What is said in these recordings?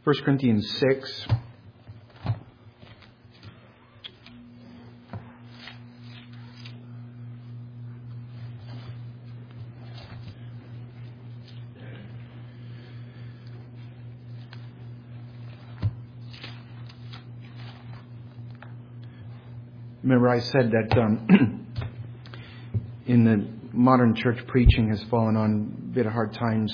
1 Corinthians 6. Remember I said that in the modern church preaching has fallen on a bit of hard times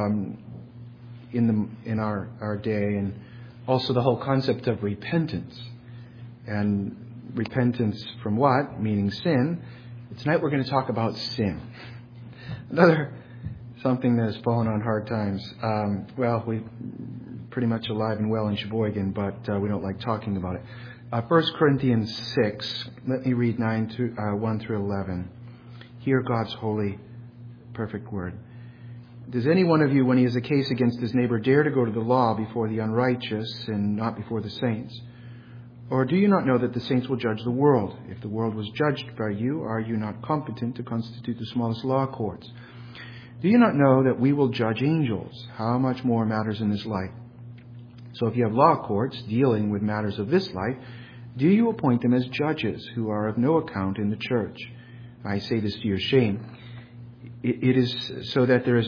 in our day, and also the whole concept of repentance. And repentance from what? Meaning sin. Tonight we're going to talk about sin. Another something that has fallen on hard times. We're pretty much alive and well in Sheboygan, but we don't like talking about it. 1 Corinthians 6, let me read 1 through 11. Hear God's holy, perfect word. Does any one of you, when he has a case against his neighbor, dare to go to the law before the unrighteous and not before the saints? Or do you not know that the saints will judge the world? If the world was judged by you, are you not competent to constitute the smallest law courts? Do you not know that we will judge angels? How much more matters in this life? So if you have law courts dealing with matters of this life, do you appoint them as judges who are of no account in the church? I say this to your shame. Is it so that there is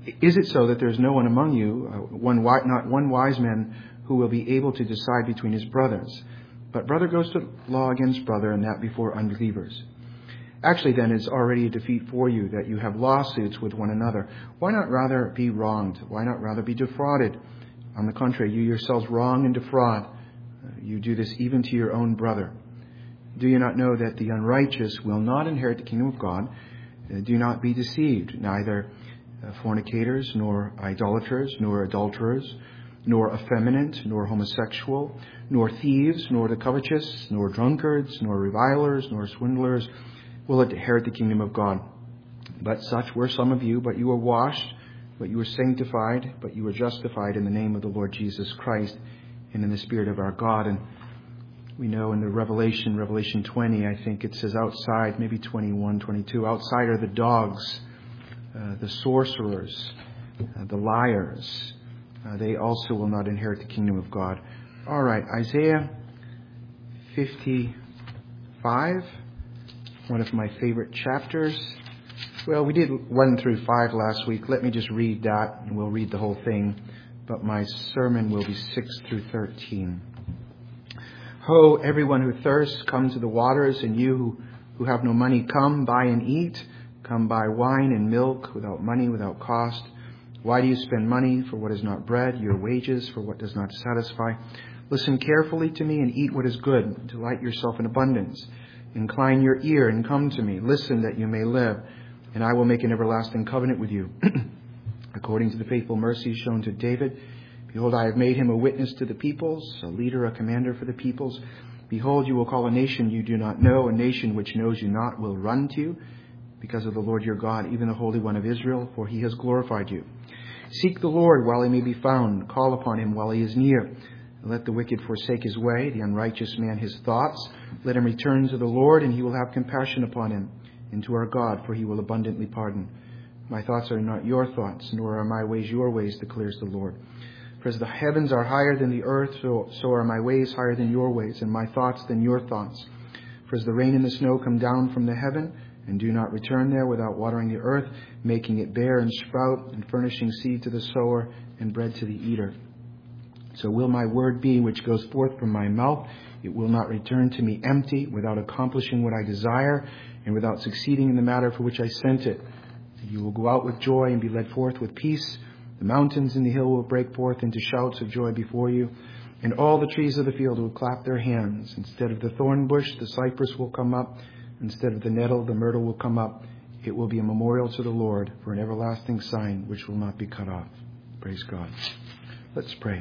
no one among you, not one wise man who will be able to decide between his brothers? But brother goes to law against brother, and that before unbelievers. Actually, then, it's already a defeat for you that you have lawsuits with one another. Why not rather be wronged? Why not rather be defrauded? On the contrary, you yourselves wrong and defraud. You do this even to your own brother. Do you not know that the unrighteous will not inherit the kingdom of God? Do not be deceived. Neither fornicators, nor idolaters, nor adulterers, nor effeminate, nor homosexual, nor thieves, nor the covetous, nor drunkards, nor revilers, nor swindlers will inherit the kingdom of God. But such were some of you, but you were washed, but you were sanctified, but you were justified in the name of the Lord Jesus Christ and in the Spirit of our God. And we know in the Revelation 20, I think it says outside, maybe 21, 22, outside are the dogs, the sorcerers, the liars. They also will not inherit the kingdom of God. All right, Isaiah 55, one of my favorite chapters. Well, we did 1 through 5 last week. Let me just read that, and we'll read the whole thing. But my sermon will be 6 through 13. Ho, everyone who thirsts, come to the waters, and you who have no money, come, buy and eat. Come buy wine and milk without money, without cost. Why do you spend money for what is not bread, your wages for what does not satisfy? Listen carefully to me and eat what is good. Delight yourself in abundance. Incline your ear and come to me. Listen that you may live, and I will make an everlasting covenant with you. According to the faithful mercy shown to David, behold, I have made him a witness to the peoples, a leader, a commander for the peoples. Behold, you will call a nation you do not know, a nation which knows you not will run to you, because of the Lord your God, even the Holy One of Israel, for he has glorified you. Seek the Lord while he may be found. Call upon him while he is near. Let the wicked forsake his way, the unrighteous man his thoughts. Let him return to the Lord, and he will have compassion upon him, and to our God, for he will abundantly pardon. My thoughts are not your thoughts, nor are my ways your ways, declares the Lord. For as the heavens are higher than the earth, so are my ways higher than your ways, and my thoughts than your thoughts. For as the rain and the snow come down from the heaven, and do not return there without watering the earth, making it bear and sprout, and furnishing seed to the sower and bread to the eater. So will my word be which goes forth from my mouth. It will not return to me empty, without accomplishing what I desire, and without succeeding in the matter for which I sent it. You will go out with joy and be led forth with peace. The mountains and the hill will break forth into shouts of joy before you, and all the trees of the field will clap their hands. Instead of the thorn bush, the cypress will come up. Instead of the nettle, the myrtle will come up. It will be a memorial to the Lord, for an everlasting sign which will not be cut off. Praise God. Let's pray.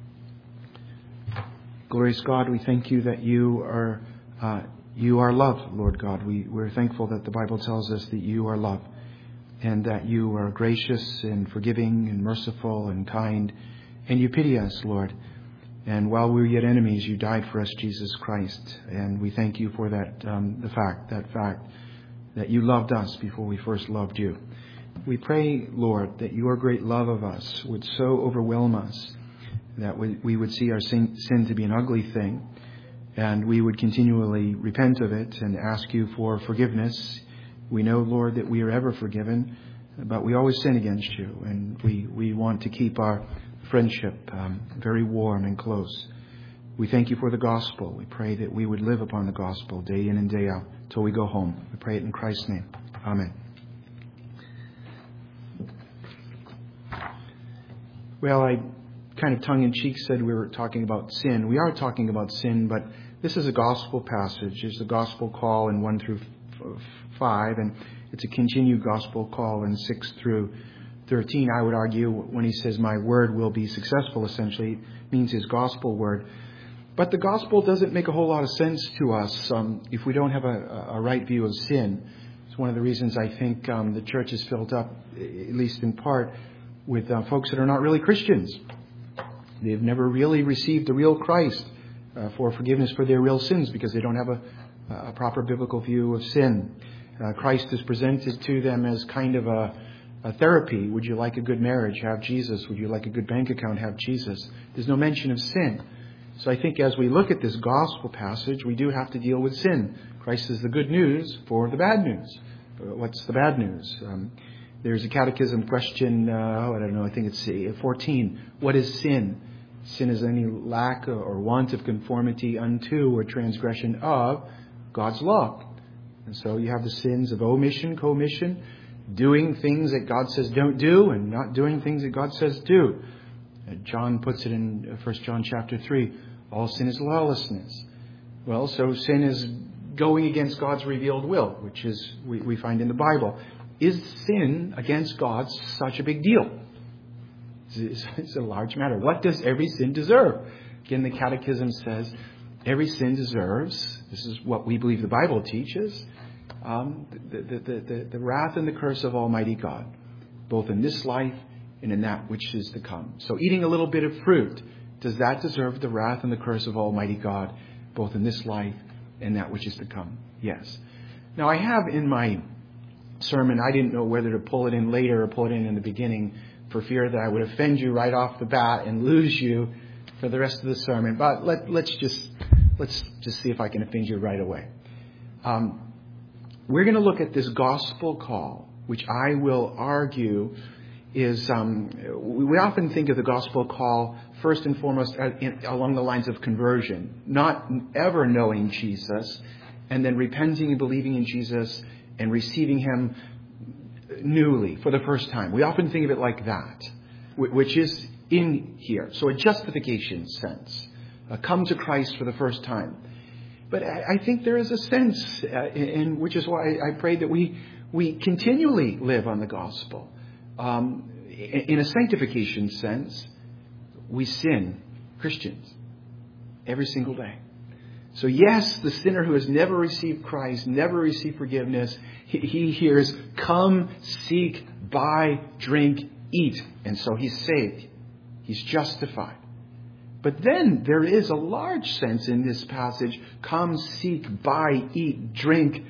Glorious God, we thank you that you are love, Lord God. We're thankful that the Bible tells us that you are love, and that you are gracious and forgiving and merciful and kind, and you pity us, Lord. And while we were yet enemies, you died for us, Jesus Christ. And we thank you for that, that fact that you loved us before we first loved you. We pray, Lord, that your great love of us would so overwhelm us that we would see our sin to be an ugly thing, and we would continually repent of it and ask you for forgiveness. We know, Lord, that we are ever forgiven, but we always sin against you, and we want to keep our friendship very warm and close. We thank you for the gospel. We pray that we would live upon the gospel day in and day out till we go home. We pray it in Christ's name. Amen. Well, I kind of tongue-in-cheek said we were talking about sin. We are talking about sin, but this is a gospel passage. It's a gospel call in 1 through 5, and it's a continued gospel call in 6 through 13. I would argue when he says, my word will be successful, essentially, it means his gospel word. But the gospel doesn't make a whole lot of sense to us if we don't have a right view of sin. It's one of the reasons I think the church is filled up, at least in part, with folks that are not really Christians. They've never really received the real Christ for forgiveness for their real sins because they don't have a proper biblical view of sin. Christ is presented to them as kind of a therapy. Would you like a good marriage? Have Jesus. Would you like a good bank account? Have Jesus. There's no mention of sin. So I think as we look at this gospel passage, we do have to deal with sin. Christ is the good news for the bad news. What's the bad news? There's a catechism question, I think it's 14. What is sin? Sin is any lack or want of conformity unto or transgression of God's law. And so you have the sins of omission, commission, doing things that God says don't do and not doing things that God says do. John puts it in 1 John chapter 3. All sin is lawlessness. Well, so sin is going against God's revealed will, which is we find in the Bible. Is sin against God such a big deal? It's a large matter. What does every sin deserve? Again, the Catechism says every sin deserves, this is what we believe the Bible teaches, the wrath and the curse of Almighty God, both in this life and in that which is to come. So eating a little bit of fruit, does that deserve the wrath and the curse of Almighty God, both in this life and that which is to come? Yes. Now, I have in my sermon, I didn't know whether to pull it in later or pull it in the beginning for fear that I would offend you right off the bat and lose you for the rest of the sermon. But let's just see if I can offend you right away. We're going to look at this gospel call, which I will argue is, we often think of the gospel call first and foremost along the lines of conversion, not ever knowing Jesus and then repenting and believing in Jesus and receiving him newly for the first time. We often think of it like that, which is in here. So a justification sense, come to Christ for the first time. But I think there is a sense, in which is why I pray that we continually live on the gospel. In a sanctification sense, we sin, Christians, every single day. So yes, the sinner who has never received Christ, never received forgiveness, he hears, come, seek, buy, drink, eat. And so he's saved. He's justified. But then there is a large sense in this passage, come, seek, buy, eat, drink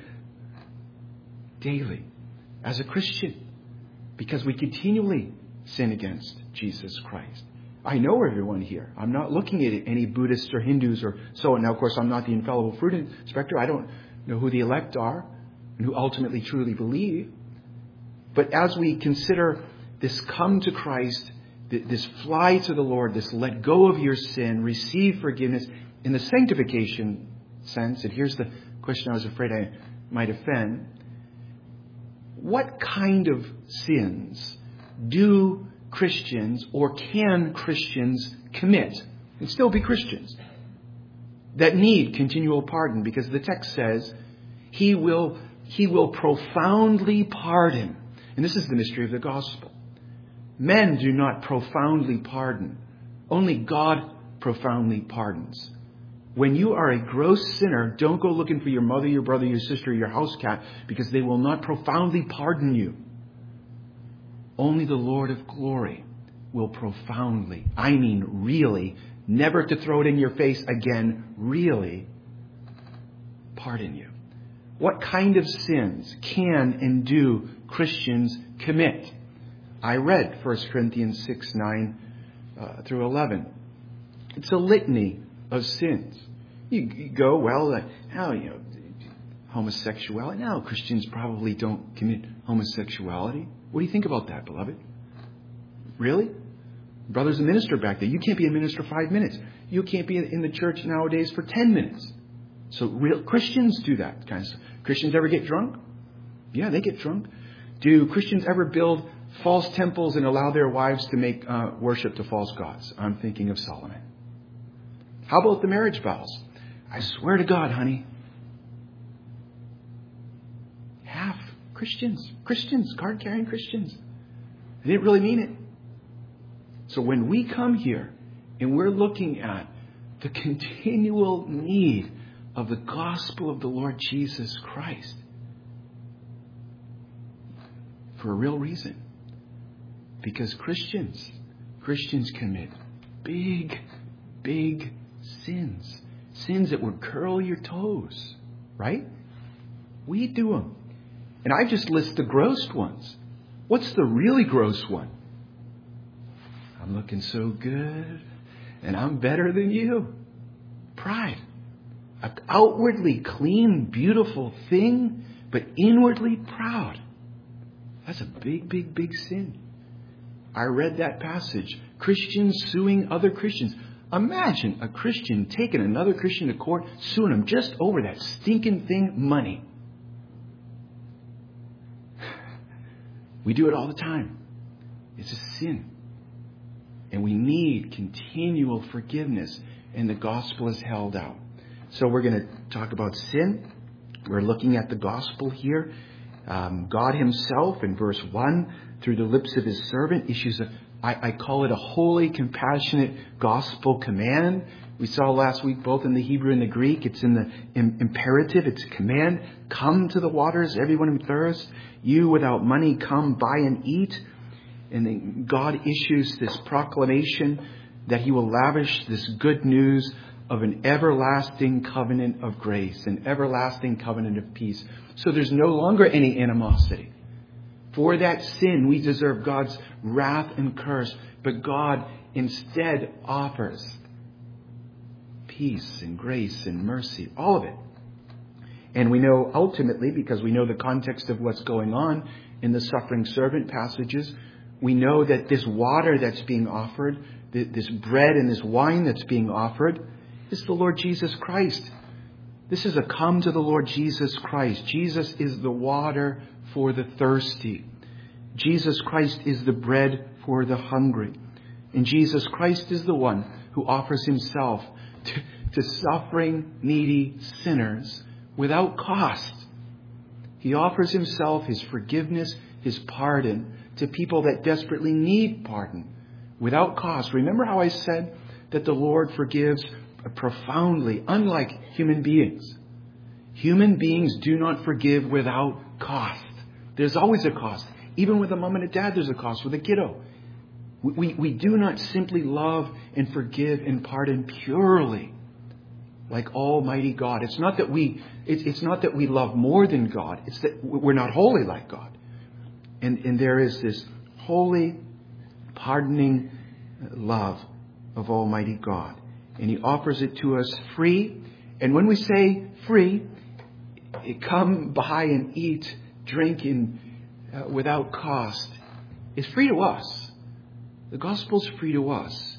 daily as a Christian. Because we continually sin against Jesus Christ. I know everyone here. I'm not looking at any Buddhists or Hindus or so on. Now, of course, I'm not the infallible fruit inspector. I don't know who the elect are and who ultimately truly believe. But as we consider this come to Christ, this fly to the Lord, this let go of your sin, receive forgiveness in the sanctification sense, and here's the question I was afraid I might offend. What kind of sins do Christians or can Christians commit and still be Christians that need continual pardon? Because the text says he will profoundly pardon. And this is the mystery of the gospel. Men do not profoundly pardon. Only God profoundly pardons. When you are a gross sinner, don't go looking for your mother, your brother, your sister, your house cat, because they will not profoundly pardon you. Only the Lord of glory will profoundly, I mean really, never to throw it in your face again, really pardon you. What kind of sins can and do Christians commit? I read 1 Corinthians 6, 9 through 11. It's a litany of sins. You go, well, homosexuality. No, Christians probably don't commit homosexuality. What do you think about that, beloved? Really? Brother's a minister back there. You can't be a minister 5 minutes. You can't be in the church nowadays for 10 minutes. So real Christians do that kind of stuff. Christians ever get drunk? Yeah, they get drunk. Do Christians ever build false temples and allow their wives to make worship to false gods? I'm thinking of Solomon. How about the marriage vows? I swear to God, honey. Half Christians, card-carrying Christians. They didn't really mean it. So when we come here and we're looking at the continual need of the gospel of the Lord Jesus Christ, for a real reason. Because Christians commit big sins. Sins that would curl your toes. Right? We do them. And I just list the gross ones. What's the really gross one? I'm looking so good. And I'm better than you. Pride. An outwardly clean, beautiful thing, but inwardly proud. That's a big sin. I read that passage. Christians suing other Christians. Imagine a Christian taking another Christian to court, suing him just over that stinking thing, money. We do it all the time. It's a sin. And we need continual forgiveness. And the gospel is held out. So we're going to talk about sin. We're looking at the gospel here. God himself in verse 1 through the lips of his servant issues I call it a holy, compassionate gospel command. We saw last week both in the Hebrew and the Greek. It's in the imperative. It's a command. Come to the waters, everyone who thirsts. You without money, come buy and eat. And then God issues this proclamation that he will lavish this good news of an everlasting covenant of grace, an everlasting covenant of peace. So there's no longer any animosity. For that sin, we deserve God's wrath and curse. But God instead offers peace and grace and mercy, all of it. And we know ultimately, because we know the context of what's going on in the suffering servant passages, we know that this water that's being offered, this bread and this wine that's being offered, is the Lord Jesus Christ. This is a come to the Lord Jesus Christ. Jesus is the water for the thirsty. Jesus Christ is the bread for the hungry. And Jesus Christ is the one who offers himself to suffering, needy sinners without cost. He offers himself, his forgiveness, his pardon to people that desperately need pardon without cost. Remember how I said that the Lord forgives profoundly, unlike human beings. Human beings do not forgive without cost. There's always a cost. Even with a mom and a dad, there's a cost. With a kiddo. We do not simply love and forgive and pardon purely like Almighty God. It's not that we love more than God. It's that we're not holy like God. And there is this holy, pardoning love of Almighty God. And he offers it to us free. And when we say free, come buy and eat, drink without cost. It's free to us. The gospel's free to us.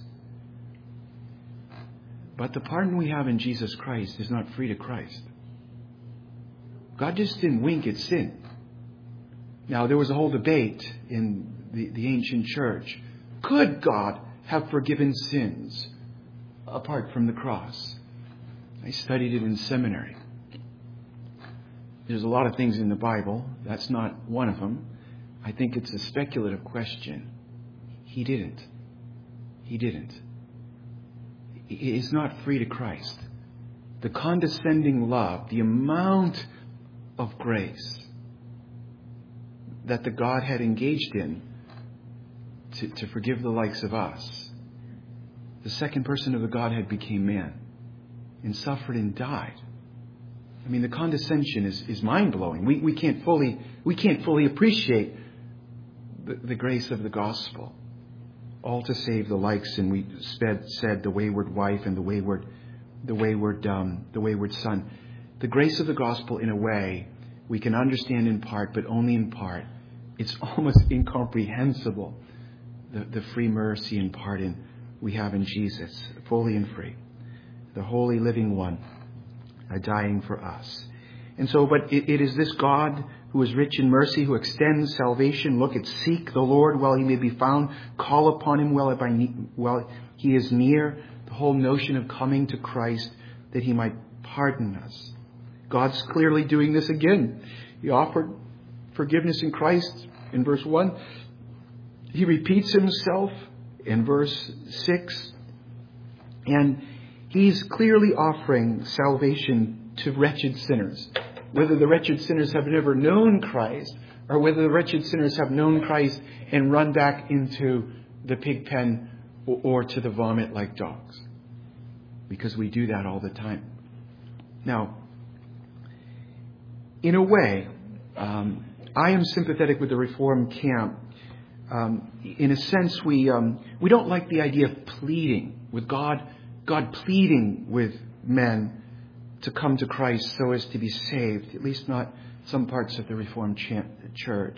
But the pardon we have in Jesus Christ is not free to Christ. God just didn't wink at sin. Now, there was a whole debate in the ancient church. Could God have forgiven sins apart from the cross? I studied it in seminary. There's a lot of things in the Bible. That's not one of them. I think it's a speculative question. He didn't. He didn't. It is not free to Christ. The condescending love, the amount of grace that the God had engaged in to forgive the likes of us. The second person of the Godhead became man and suffered and died. I mean, the condescension is mind-blowing. We can't fully appreciate the grace of the gospel. all to save the likes, and we said the wayward wife and the wayward son. The grace of the gospel, in a way, we can understand in part, but only in part. It's almost incomprehensible, the free mercy and pardon we have in Jesus, fully and free. The holy living one, dying for us. And so, but it is this God who is rich in mercy, who extends salvation. Look, it's seek the Lord while he may be found. Call upon him while he is near. The whole notion of coming to Christ that he might pardon us. God's clearly doing this again. He offered forgiveness in Christ in verse 1. He repeats himself in verse 6. And he's clearly offering salvation to wretched sinners. Whether the wretched sinners have never known Christ, or whether the wretched sinners have known Christ and run back into the pig pen or to the vomit like dogs. Because we do that all the time. Now, in a way, I am sympathetic with the Reformed camp. In a sense, we don't like the idea of pleading with God pleading with men to come to Christ so as to be saved, at least not some parts of the Reformed Church.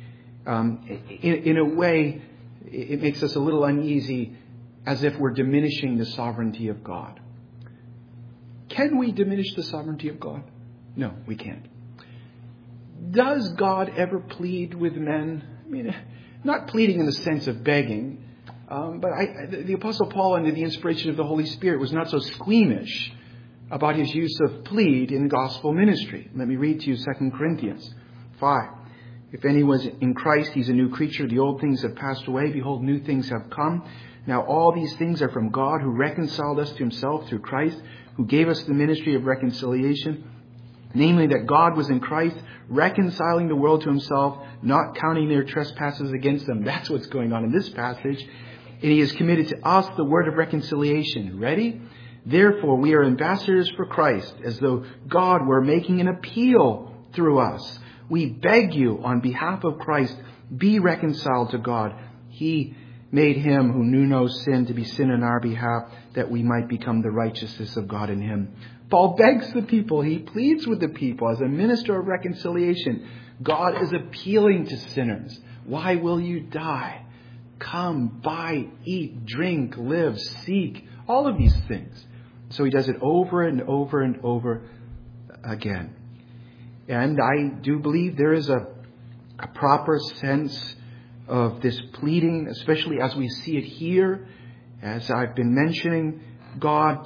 In a way, it makes us a little uneasy, as if we're diminishing the sovereignty of God. Can we diminish the sovereignty of God? No, we can't. Does God ever plead with men? I mean, not pleading in the sense of begging, but the Apostle Paul, under the inspiration of the Holy Spirit, was not so squeamish about his use of plead in gospel ministry. Let me read to you 2 Corinthians 5. If anyone is in Christ, he's a new creature. The old things have passed away. Behold, new things have come. Now all these things are from God, who reconciled us to himself through Christ, who gave us the ministry of reconciliation. Namely, that God was in Christ, reconciling the world to himself, not counting their trespasses against them. That's what's going on in this passage. And he has committed to us the word of reconciliation. Ready? Therefore, we are ambassadors for Christ, as though God were making an appeal through us. We beg you, on behalf of Christ, be reconciled to God. He made him who knew no sin to be sin on our behalf, that we might become the righteousness of God in him. Paul begs the people. He pleads with the people as a minister of reconciliation. God is appealing to sinners. Why will you die? Come, buy, eat, drink, live, seek. All of these things. So he does it over and over and over again. And I do believe there is a proper sense of this pleading, especially as we see it here. As I've been mentioning, God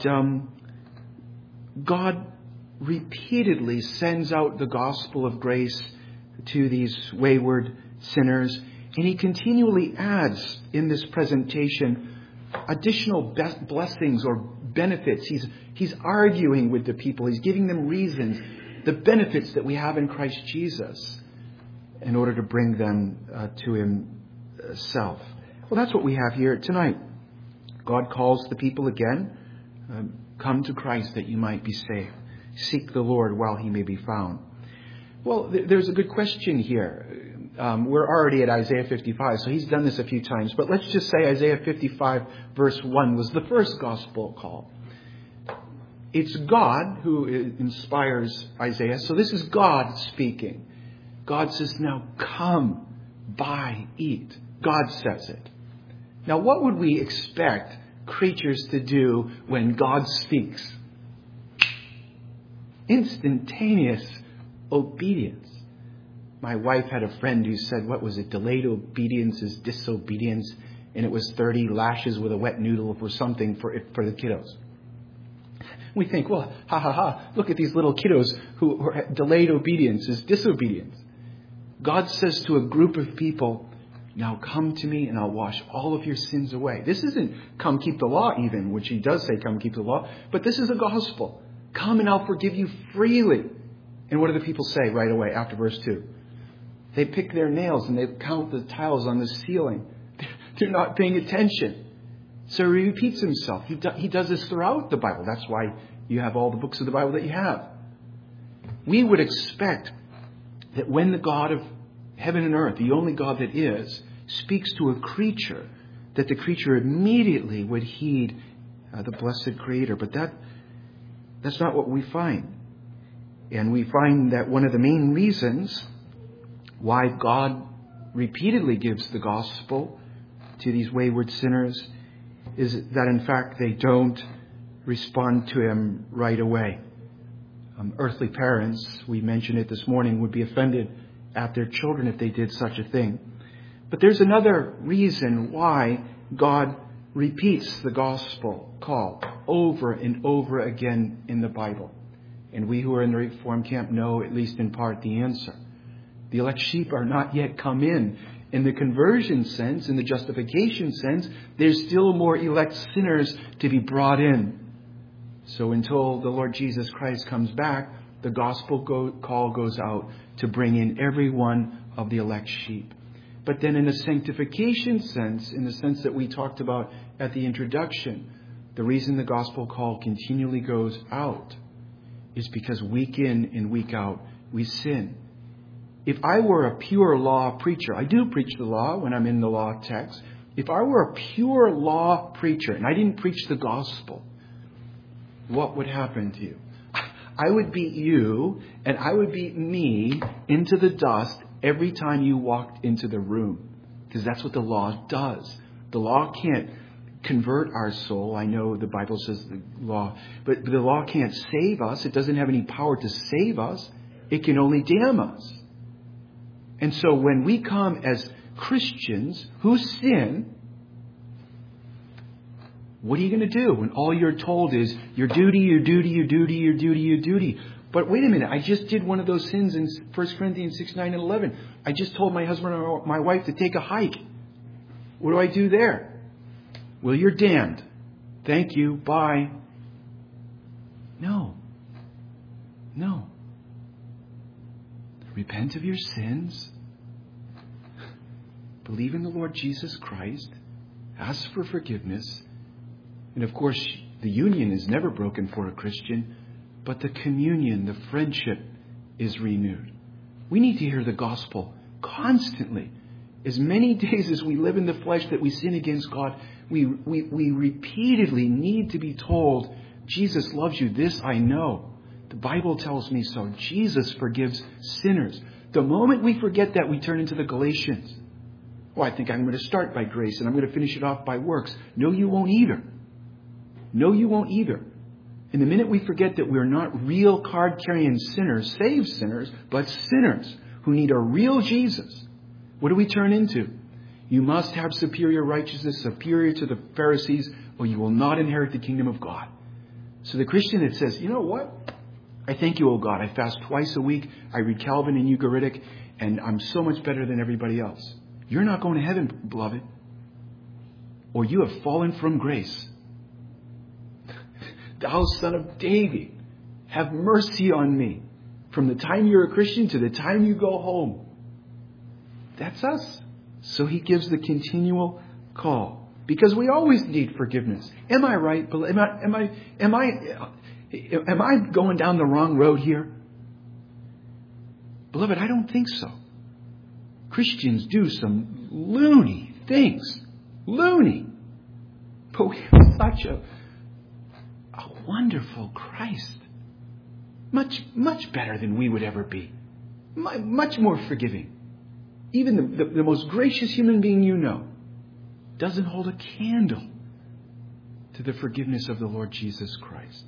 repeatedly sends out the gospel of grace to these wayward sinners. And he continually adds in this presentation additional blessings or benefits. He's arguing with the people. He's giving them reasons, the benefits that we have in Christ Jesus, in order to bring them to himself. Well, that's what we have here tonight. God calls the people again. Come to Christ that you might be saved. Seek the Lord while he may be found. Well, there's a good question here. We're already at Isaiah 55, so he's done this a few times. But let's just say Isaiah 55 verse 1 was the first gospel call. It's God who inspires Isaiah. So this is God speaking. God says, now come, buy, eat. God says it. Now what would we expect creatures to do when God speaks? Instantaneous obedience. My wife had a friend who said, what was it? Delayed obedience is disobedience. And it was 30 lashes with a wet noodle or something for the kiddos. We think, well, look at these little kiddos who delayed obedience is disobedience. God says to a group of people, now come to me and I'll wash all of your sins away. This isn't come keep the law even, which he does say come keep the law. But this is a gospel. Come and I'll forgive you freely. And what do the people say right away after verse 2? They pick their nails and they count the tiles on the ceiling. They're not paying attention. So he repeats himself. He does this throughout the Bible. That's why you have all the books of the Bible that you have. We would expect that when the God of heaven and earth, the only God that is, speaks to a creature, that the creature immediately would heed the blessed Creator. But that's not what we find. And we find that one of the main reasons why God repeatedly gives the gospel to these wayward sinners is that, in fact, they don't respond to Him right away. Earthly parents, we mentioned it this morning, would be offended at their children if they did such a thing. But there's another reason why God repeats the gospel call over and over again in the Bible. And we who are in the Reformed camp know, at least in part, the answer. The elect sheep are not yet come in. In the conversion sense, in the justification sense, there's still more elect sinners to be brought in. So until the Lord Jesus Christ comes back, the gospel call goes out to bring in every one of the elect sheep. But then in a sanctification sense, in the sense that we talked about at the introduction, the reason the gospel call continually goes out is because week in and week out we sin. If I were a pure law preacher, I do preach the law when I'm in the law text. If I were a pure law preacher and I didn't preach the gospel, what would happen to you? I would beat you and I would beat me into the dust every time you walked into the room. Because that's what the law does. The law can't convert our soul. I know the Bible says the law, but the law can't save us. It doesn't have any power to save us. It can only damn us. And so when we come as Christians who sin, what are you going to do when all you're told is your duty, your duty, your duty, your duty, your duty? But wait a minute, I just did one of those sins in 1 Corinthians 6, 9, and 11. I just told my husband or my wife to take a hike. What do I do there? Well, you're damned. Thank you. Bye. No. Repent of your sins. Believe in the Lord Jesus Christ. Ask for forgiveness. And of course, the union is never broken for a Christian, but the communion, the friendship is renewed. We need to hear the gospel constantly. As many days as we live in the flesh that we sin against God, we repeatedly need to be told, Jesus loves you. This I know. The Bible tells me so. Jesus forgives sinners. The moment we forget that, we turn into the Galatians. I think I'm going to start by grace and I'm going to finish it off by works. No, you won't either. No, you won't either. And the minute we forget that we're not real card-carrying sinners, saved sinners, but sinners who need a real Jesus, what do we turn into? You must have superior righteousness, superior to the Pharisees, or you will not inherit the kingdom of God. So the Christian that says, you know what? I thank you, O God. I fast twice a week. I read Calvin and Ugaritic, and I'm so much better than everybody else. You're not going to heaven, beloved. Or you have fallen from grace. Thou son of David, have mercy on me. From the time you're a Christian to the time you go home. That's us. So he gives the continual call. Because we always need forgiveness. Am I right? Am I going down the wrong road here? Beloved, I don't think so. Christians do some loony things. Loony. But we have such a wonderful Christ. Much better than we would ever be. Much more forgiving. Even the most gracious human being you know doesn't hold a candle to the forgiveness of the Lord Jesus Christ.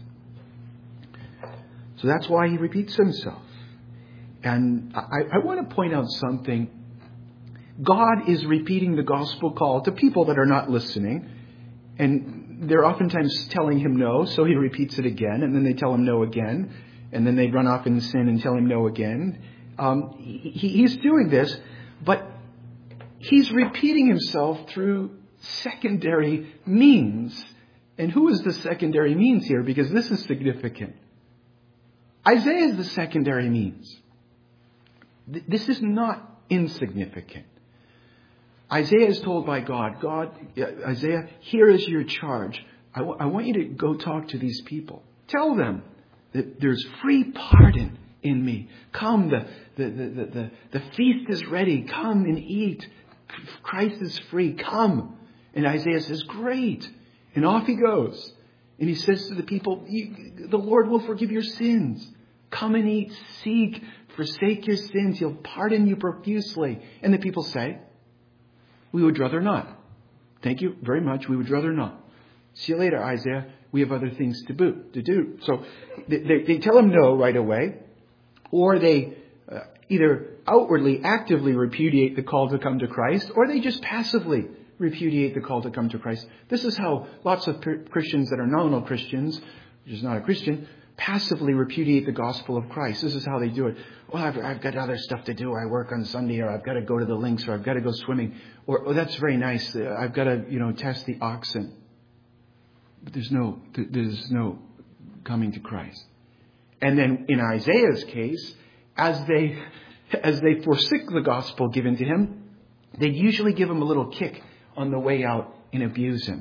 So that's why he repeats himself. And I want to point out something. God is repeating the gospel call to people that are not listening. And they're oftentimes telling him no, so he repeats it again. And then they tell him no again. And then they run off in sin and tell him no again. He's doing this, but he's repeating himself through secondary means. And who is the secondary means here? Because this is significant. Isaiah is the secondary means. This is not insignificant. Isaiah is told by God, Isaiah, here is your charge. I want you to go talk to these people. Tell them that there's free pardon in me. Come, the feast is ready. Come and eat. Christ is free. Come. And Isaiah says, great. And off he goes. And he says to the people, the Lord will forgive your sins. Come and eat, seek, forsake your sins. He'll pardon you profusely. And the people say, we would rather not. Thank you very much. We would rather not. See you later, Isaiah. We have other things to do. So they tell him no right away, or they either outwardly, actively repudiate the call to come to Christ, or they just passively repudiate the call to come to Christ. This is how lots of Christians that are nominal Christians, which is not a Christian, passively repudiate the gospel of Christ. This is how they do it. Well, I've got other stuff to do. I work on Sunday, or I've got to go to the links, or I've got to go swimming, or oh, that's very nice. I've got to, test the oxen. But there's no coming to Christ. And then in Isaiah's case, as they forsake the gospel given to him, they usually give him a little kick on the way out and abuse him.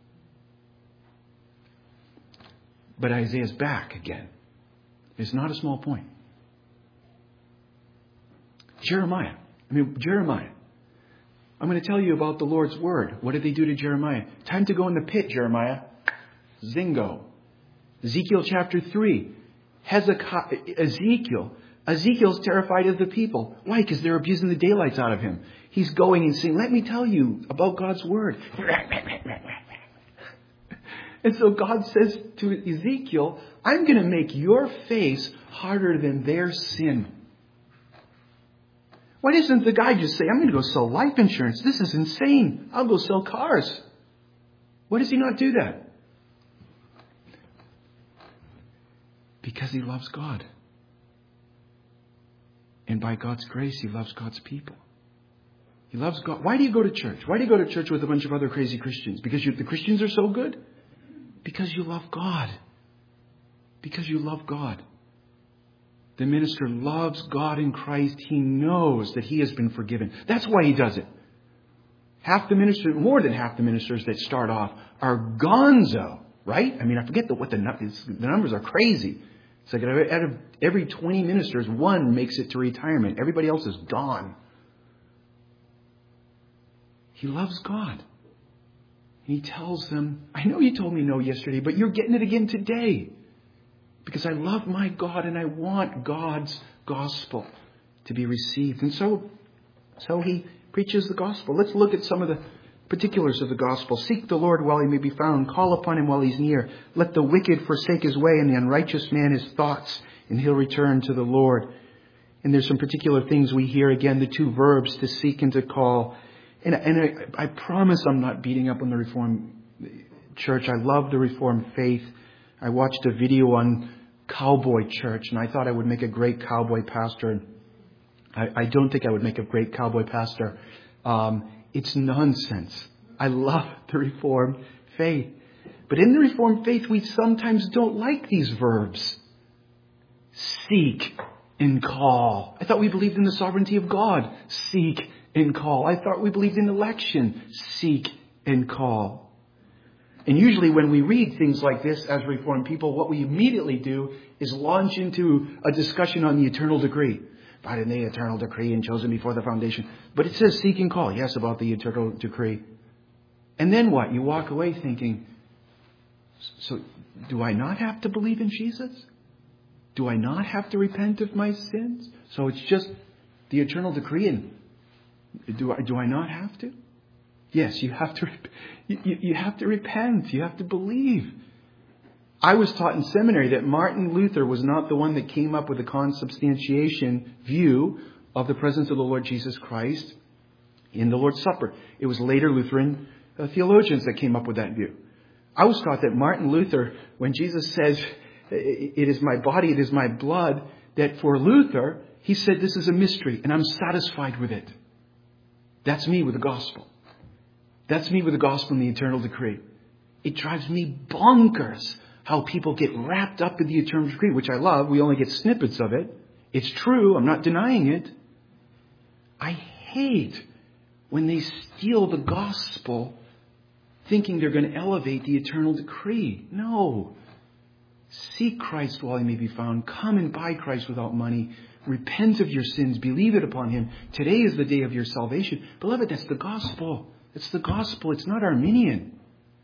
But Isaiah's back again. It's not a small point. Jeremiah. I'm going to tell you about the Lord's word. What did they do to Jeremiah? Time to go in the pit, Jeremiah. Zingo. Ezekiel chapter 3. Ezekiel's terrified of the people. Why? Because they're abusing the daylights out of him. He's going and saying, let me tell you about God's word. And so God says to Ezekiel, I'm going to make your face harder than their sin. Why doesn't the guy just say, I'm going to go sell life insurance? This is insane. I'll go sell cars. Why does he not do that? Because he loves God. And by God's grace, he loves God's people. He loves God. Why do you go to church? Why do you go to church with a bunch of other crazy Christians? Because the Christians are so good? Because you love God. Because you love God. The minister loves God in Christ. He knows that he has been forgiven. That's why he does it. More than half the ministers that start off are gonzo, right? I forget what the numbers are crazy. It's like out of every 20 ministers, one makes it to retirement. Everybody else is gone. He loves God. He tells them, I know you told me no yesterday, but you're getting it again today. Because I love my God and I want God's gospel to be received. And so he preaches the gospel. Let's look at some of the particulars of the gospel. Seek the Lord while he may be found. Call upon him while he's near. Let the wicked forsake his way and the unrighteous man his thoughts, and he'll return to the Lord. And there's some particular things we hear again, the two verbs, to seek and to call. And I promise I'm not beating up on the Reformed Church. I love the Reformed faith. I watched a video on Cowboy Church, and I thought I would make a great cowboy pastor. I don't think I would make a great cowboy pastor. It's nonsense. I love the Reformed faith. But in the Reformed faith, we sometimes don't like these verbs. Seek and call. I thought we believed in the sovereignty of God. Seek and call. I thought we believed in election. Seek and call. And usually when we read things like this as Reformed people, what we immediately do is launch into a discussion on the eternal decree. God in the eternal decree and chosen before the foundation. But it says seek and call. Yes, about the eternal decree. And then what? You walk away thinking, so do I not have to believe in Jesus? Do I not have to repent of my sins? So it's just the eternal decree, and do I not have to? Yes, you have to. You have to repent. You have to believe. I was taught in seminary that Martin Luther was not the one that came up with the consubstantiation view of the presence of the Lord Jesus Christ in the Lord's Supper. It was later Lutheran theologians that came up with that view. I was taught that Martin Luther, when Jesus says, it is my body, it is my blood, that for Luther, he said, this is a mystery and I'm satisfied with it. That's me with the gospel. That's me with the gospel and the eternal decree. It drives me bonkers how people get wrapped up in the eternal decree, which I love. We only get snippets of it. It's true. I'm not denying it. I hate when they steal the gospel thinking they're going to elevate the eternal decree. No. Seek Christ while he may be found. Come and buy Christ without money. Repent of your sins. Believe it upon him. Today is the day of your salvation. Beloved, that's the gospel. It's the gospel. It's not Arminian.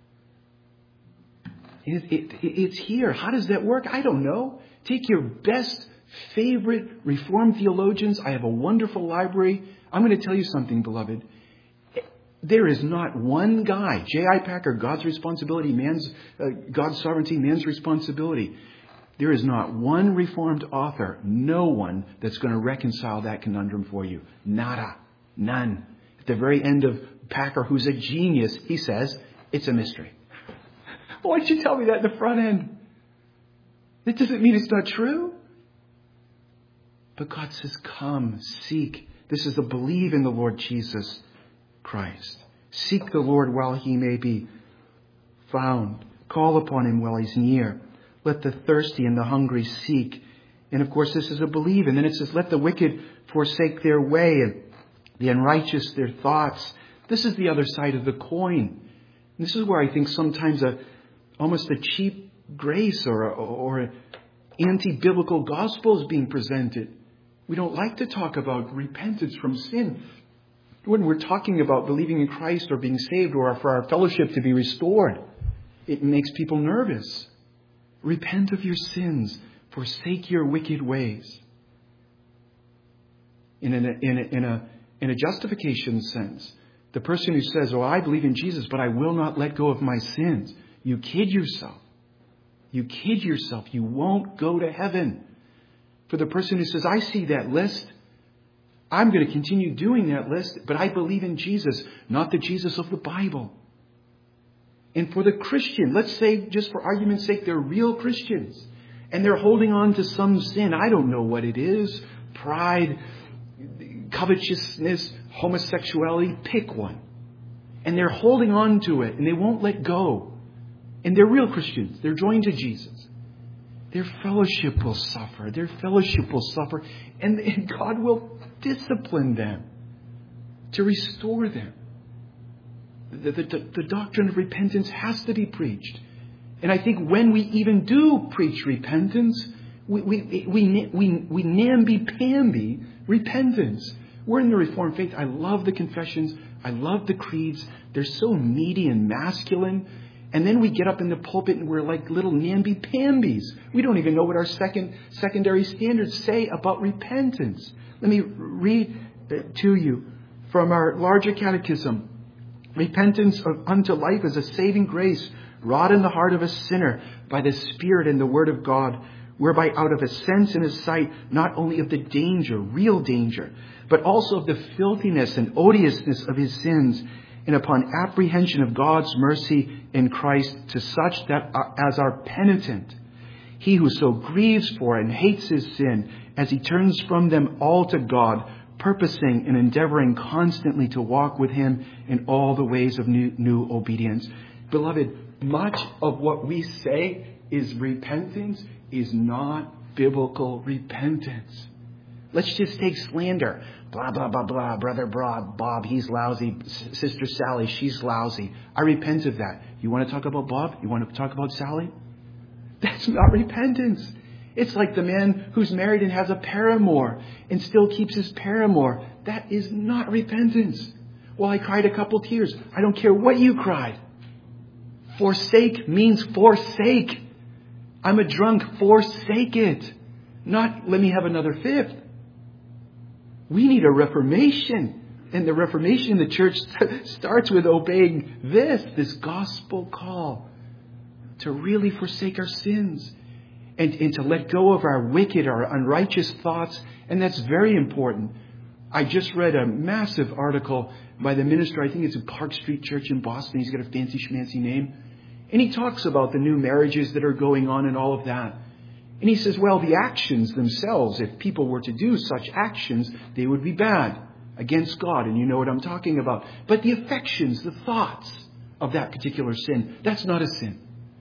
It's here. How does that work? I don't know. Take your best, favorite Reformed theologians. I have a wonderful library. I'm going to tell you something, beloved. There is not one guy, J.I. Packer, God's responsibility, God's sovereignty, man's responsibility. There is not one Reformed author, no one, that's going to reconcile that conundrum for you. Nada. None. At the very end of Packer, who's a genius, he says, it's a mystery. Why don't you tell me that in the front end? That doesn't mean it's not true. But God says, come, seek. This is the believe in the Lord Jesus Christ. Seek the Lord while he may be found. Call upon him while he's near. Let the thirsty and the hungry seek. And of course, this is a believe. And then it says, let the wicked forsake their way and the unrighteous their thoughts. This is the other side of the coin. And this is where I think sometimes almost a cheap grace or anti-biblical gospel is being presented. We don't like to talk about repentance from sin when we're talking about believing in Christ or being saved or for our fellowship to be restored. It makes people nervous. Repent of your sins. Forsake your wicked ways. In a justification sense, the person who says, oh, I believe in Jesus, but I will not let go of my sins. You kid yourself. You kid yourself. You won't go to heaven. For the person who says, I see that list. I'm going to continue doing that list, but I believe in Jesus, not the Jesus of the Bible. And for the Christian, let's say, just for argument's sake, they're real Christians. And they're holding on to some sin. I don't know what it is. Pride, covetousness, homosexuality, pick one. And they're holding on to it, and they won't let go. And they're real Christians. They're joined to Jesus. Their fellowship will suffer. Their fellowship will suffer. And God will discipline them to restore them. The doctrine of repentance has to be preached. And I think when we even do preach repentance, we namby-pamby repentance. We're in the Reformed faith. I love the confessions. I love the creeds. They're so meaty and masculine. And then we get up in the pulpit and we're like little namby-pambies. We don't even know what our secondary standards say about repentance. Let me read to you from our larger catechism. Repentance unto life is a saving grace wrought in the heart of a sinner by the Spirit and the Word of God, whereby out of a sense and a sight, not only of the danger, real danger, but also of the filthiness and odiousness of his sins, and upon apprehension of God's mercy in Christ to such that as are penitent, he who so grieves for and hates his sin, as he turns from them all to God, purposing and endeavoring constantly to walk with him in all the ways of new obedience. Beloved, much of what we say is repentance is not biblical repentance. Let's just take slander. Blah, blah, blah, blah. Brother Bob, he's lousy. Sister Sally, she's lousy. I repent of that. You want to talk about Bob? You want to talk about Sally? That's not repentance. It's like the man who's married and has a paramour and still keeps his paramour. That is not repentance. Well, I cried a couple tears. I don't care what you cried. Forsake means forsake. I'm a drunk. Forsake it. Not let me have another fifth. We need a reformation. And the reformation in the church starts with obeying this gospel call to really forsake our sins and to let go of our wicked, our unrighteous thoughts. And that's very important. I just read a massive article by the minister. I think it's at Park Street Church in Boston. He's got a fancy schmancy name. And he talks about the new marriages that are going on and all of that. And he says, well, the actions themselves, if people were to do such actions, they would be bad against God. And you know what I'm talking about. But the affections, the thoughts of that particular sin, that's not a sin.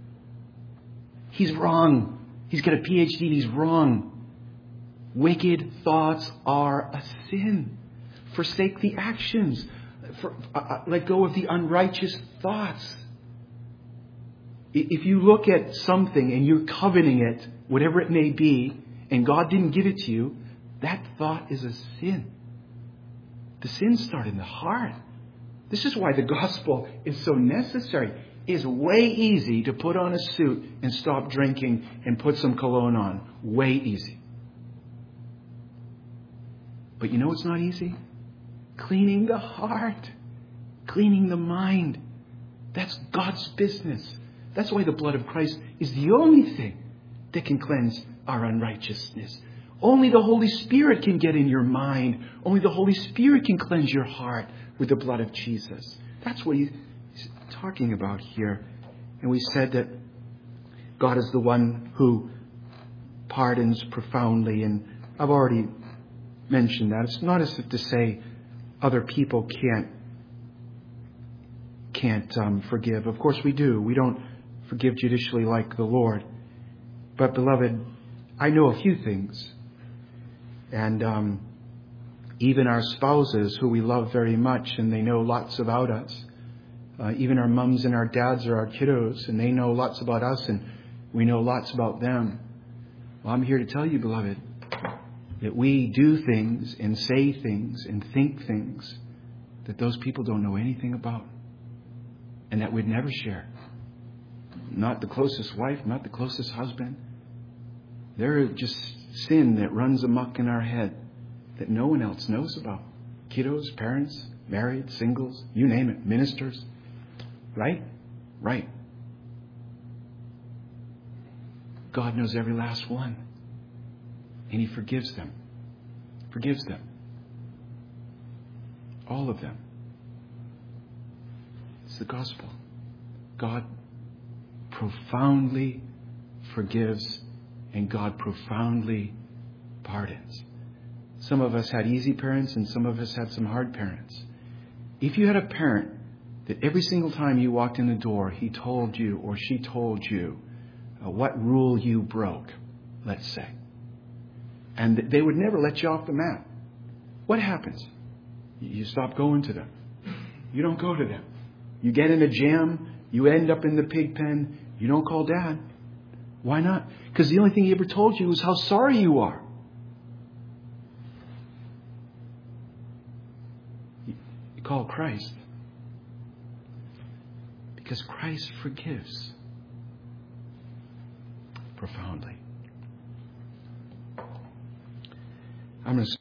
He's wrong. He's got a PhD and he's wrong. Wicked thoughts are a sin. Forsake the actions. Let go of the unrighteous thoughts. If you look at something and you're coveting it, whatever it may be, and God didn't give it to you, that thought is a sin. The sins start in the heart. This is why the gospel is so necessary. It's way easy to put on a suit and stop drinking and put some cologne on. Way easy. But you know what's not easy? Cleaning the heart. Cleaning the mind. That's God's business. That's why the blood of Christ is the only thing that can cleanse our unrighteousness. Only the Holy Spirit can get in your mind. Only the Holy Spirit can cleanse your heart with the blood of Jesus. That's what he's talking about here. And we said that God is the one who pardons profoundly. And I've already mentioned that. It's not as if to say other people can't forgive. Of course we do. We don't forgive judicially like the Lord. But beloved, I know a few things. And even our spouses who we love very much and they know lots about us. Even our mums and our dads or our kiddos, and they know lots about us and we know lots about them. Well, I'm here to tell you, beloved, that we do things and say things and think things that those people don't know anything about and that we'd never share. Not the closest wife, not the closest husband. They're just sin that runs amok in our head that no one else knows about. Kiddos, parents, married, singles, you name it, ministers. Right? Right. God knows every last one. And He forgives them. Forgives them. All of them. It's the gospel. God profoundly forgives and God profoundly pardons. Some of us had easy parents and some of us had some hard parents. If you had a parent that every single time you walked in the door, he told you or she told you what rule you broke, let's say, and they would never let you off the mat, what happens? You stop going to them. You don't go to them. You get in a jam. You end up in the pig pen. You don't call Dad. Why not? Because the only thing he ever told you was how sorry you are. You call Christ. Because Christ forgives profoundly. I'm going to